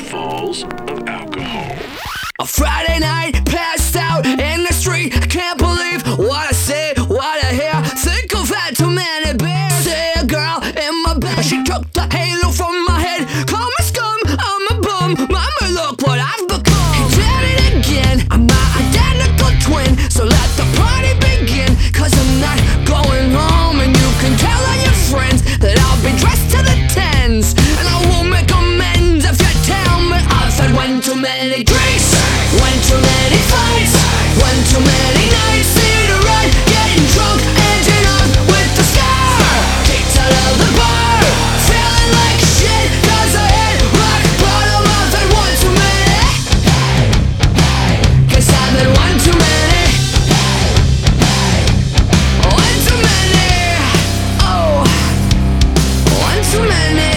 falls of alcohol. A Friday night, passed out in the street. I can't believe what I see, what I hear. Think I've had too many beers. See a girl in my bed. She took the halo from my head. Call me scum, I'm a bum. Mama, look what I've become. He did it again. I'm my identical twin. So let the party begin. Cause I'm not going home. And you can tell all your friends that I'll be dressed to the tens. And I won't make amends if you tell me I've had one too many drinks. One too many fights, one too many nights in a run, getting drunk, ending up with the scar. Kicked out of the bar, feeling like shit, cause I hit rock bottom. I've had one too many, cause I've had one too many. One too many, oh, one too many.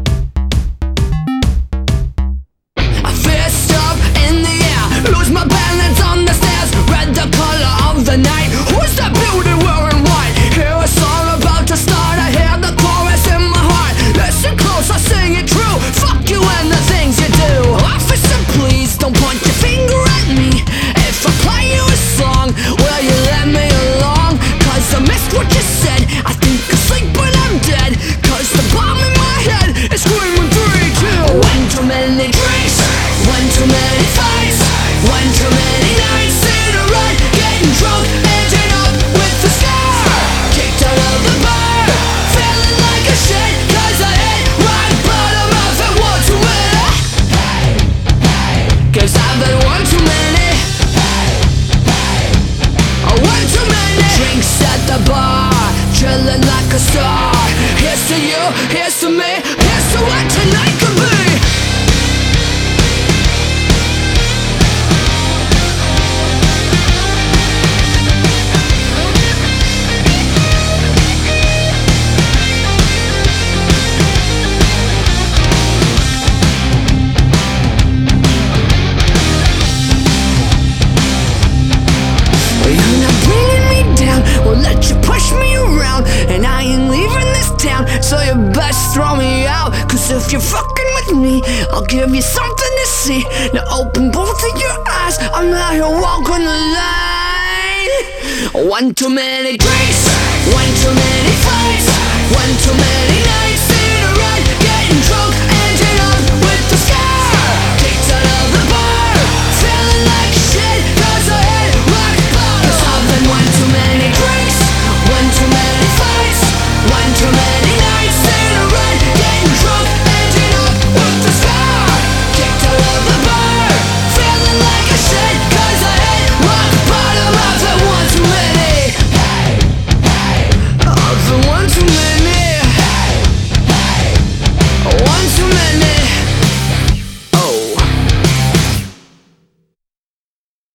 I fist up in the air, lose my balance on the stairs. Red the color of the night. Who's that beauty wearing white? Hear a song about to start. I hear the chorus in my heart. Listen close, I sing it true. Fuck you and the things you do. Officer, please don't point your finger at me. If I play you a song, will you let me along? Cause I missed what you said. I think I sleep when I'm dead. Cause the bomb in my head is screaming 3, 2. One too many drinks, one too many fights, one too many nights in a run, getting drunk, ending up with the scar. Kicked out of the bar, feeling like a shit, cause I hit rock bottom. I've had one too many, cause I've had one too many. One too many drinks at the bar, chilling like a star. Here's to you, here's to me, here's to what tonight could be. You're not bringing me down, won't let you push me around. And I ain't leaving this town, so you best throw me out. Cause if you're fucking with me, I'll give you something to see. Now open both of your eyes, I'm out here walking the line. One too many drinks, one too many fights, one too many